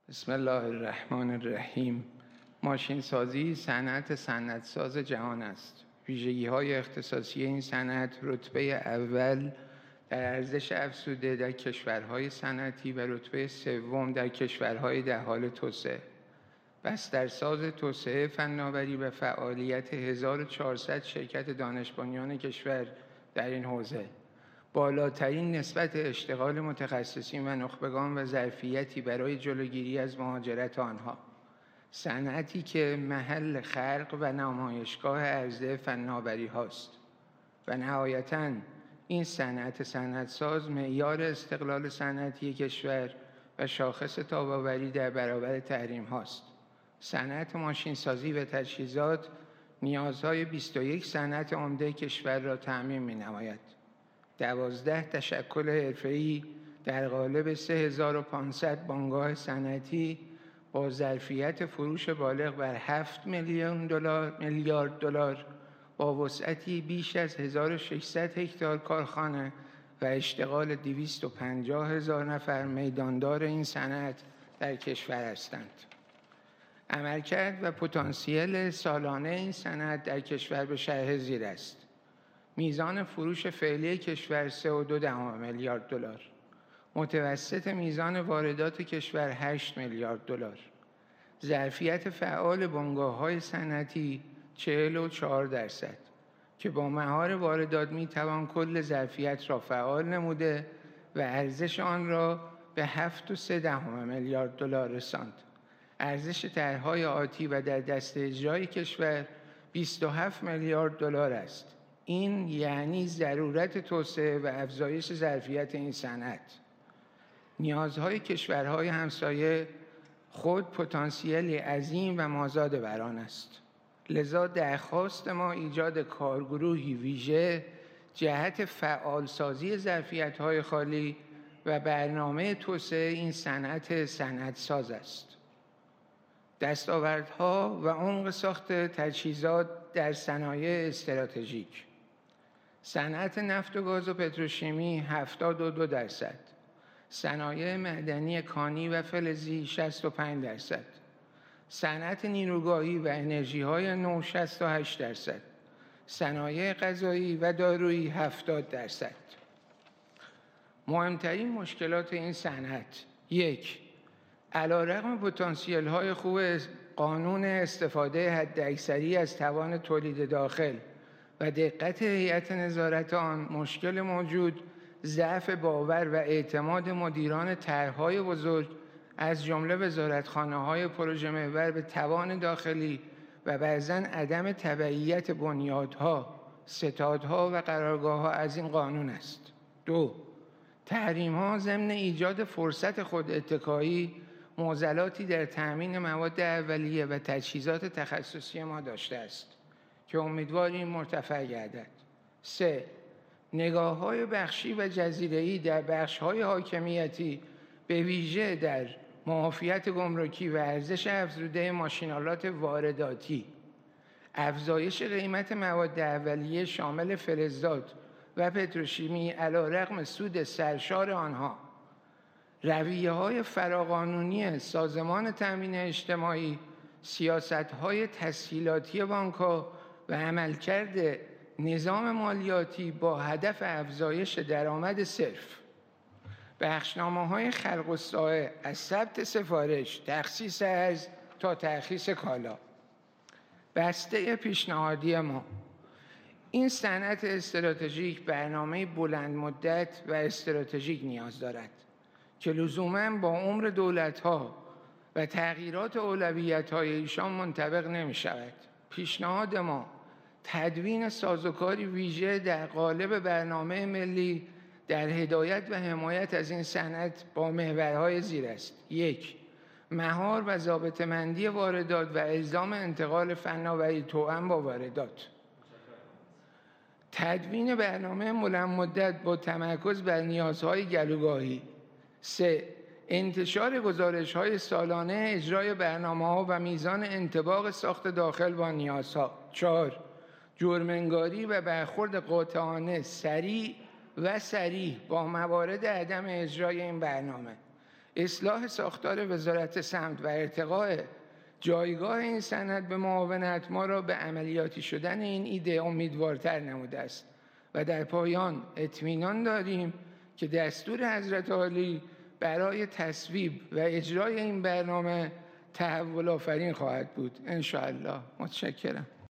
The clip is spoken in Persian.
بسم الله الرحمن الرحیم. ماشین سازی صنعت ساز جهان است. ویژگی‌های اختصاصی این صنعت رتبه اول در ارزش افزوده در کشورهای صنعتی و رتبه سوم در کشورهای در حال توسعه. بسترساز توسعه فناوری و فعالیت 1400 شرکت دانش بنیان کشور در این حوزه، بالاترین نسبت اشتغال متخصصین و نخبگان و ظرفیتی برای جلوگیری از مهاجرت آنها، صنعتی که محل خلق و نمایشگاه عرضه فناوری هاست و نهایتاً این صنعتساز معیار استقلال صنعتی کشور و شاخص تاب‌آوری در برابر تحریم هاست. صنعت ماشینسازی و تجهیزات نیازهای 21 صنعت عمده کشور را تأمین می‌نماید. 12 تشکل حرفه‌ای در قالب 3500 بنگاه صنعتی با ظرفیت فروش بالغ بر 7 میلیارد دلار با وسعتی بیش از 1600 هکتار کارخانه و اشتغال 250,000 نفر میداندار این صنعت در کشور هستند. عملکرد و پتانسیل سالانه این صنعت در کشور به شرح زیر است: میزان فروش فعلی کشور 3.2 میلیارد دلار، متوسط میزان واردات کشور 8 میلیارد دلار، ظرفیت فعال بنگاه‌های صنعتی 44% که با مهار واردات میتوان کل ظرفیت را فعال نموده و ارزش آن را به 7.3 میلیارد دلار رساند. ارزش طرح‌های آتی و در دست اجرای کشور 27 میلیارد دلار است. این یعنی ضرورت توسعه و افزایش ظرفیت این صنعت. نیازهای کشورهای همسایه خود پتانسیلی عظیم و مازاد بر آن است. لذا درخواست ما ایجاد کارگروهی ویژه جهت فعالسازی ظرفیت‌های خالی و برنامه توسعه این صنعت ساز است. دستاوردها و عمق ساخت تجهیزات در صنایع استراتژیک: صنعت نفت و گاز و پتروشیمی 72%، صنایع معدنی کانی و فلزی 65%، صنعت نیروگاهی و انرژی‌های نو 68%، صنایع غذایی و دارویی 70%. مهمترین مشکلات این صنعت: 1. علیرغم پتانسیل‌های خوب قانون استفاده حداکثری از توان تولید داخل و دقت هیئت نظارت آن، مشکل موجود ضعف باور و اعتماد مدیران طرح‌های بزرگ از جمله وزارتخانه‌های پروژه محور به توان داخلی و بعضاً عدم تبعیت بنیادها، ستادها و قرارگاه‌ها از این قانون است. 2. تحریم‌ها ضمن ایجاد فرصت خوداتکایی معضلاتی در تأمین مواد اولیه و تجهیزات تخصصی ما داشته است که امیدواریم مرتفع گردد. 3. نگاه‌های بخشی و جزیره‌ای در بخش‌های حاکمیتی به ویژه در معافیت گمرکی و ارزش افزوده ماشین‌آلات وارداتی، افزایش قیمت مواد اولیه شامل فلزات و پتروشیمی علیرغم سود سرشار آنها، رویه‌های فراقانونی سازمان تأمین اجتماعی، سیاست‌های تسهیلاتی بانک‌ها و عملکرد نظام مالیاتی با هدف افزایش درآمد صرف، بخشنامه‌های خلق الساعه از ثبت سفارش، تخصیص ارز تا ترخیص کالا. بسته پیشنهادی ما: این صنعت استراتژیک برنامه بلند مدت و استراتژیک نیاز دارد که لزوماً با عمر دولت‌ها و تغییرات اولویت‌های ایشان منطبق نمی‌شود. پیشنهاد ما تدوین سازوکاری ویژه در قالب برنامه ملی در هدایت و حمایت از این صنعت با محورهای زیر است: 1. مهار و ضابطه‌مندی واردات و الزام انتقال فناوری توأم با واردات. تدوین برنامه بلند مدت با تمرکز بر نیازهای گلوگاهی. 3. انتشار گزارش‌های سالانه اجرای برنامه‌ها و میزان انطباق ساخت داخل با نیازها. 4. جرم‌انگاری و برخورد قاطعانه، سریع و صریح با موارد عدم اجرای این برنامه. اصلاح ساختار وزارت سمت و ارتقاء جایگاه این سند به معاونت ما را به عملیاتی شدن این ایده امیدوارتر نموده است و در پایان اطمینان داریم که دستور حضرت عالی برای تصویب و اجرای این برنامه تحول آفرین خواهد بود ان شاء الله. متشکرم.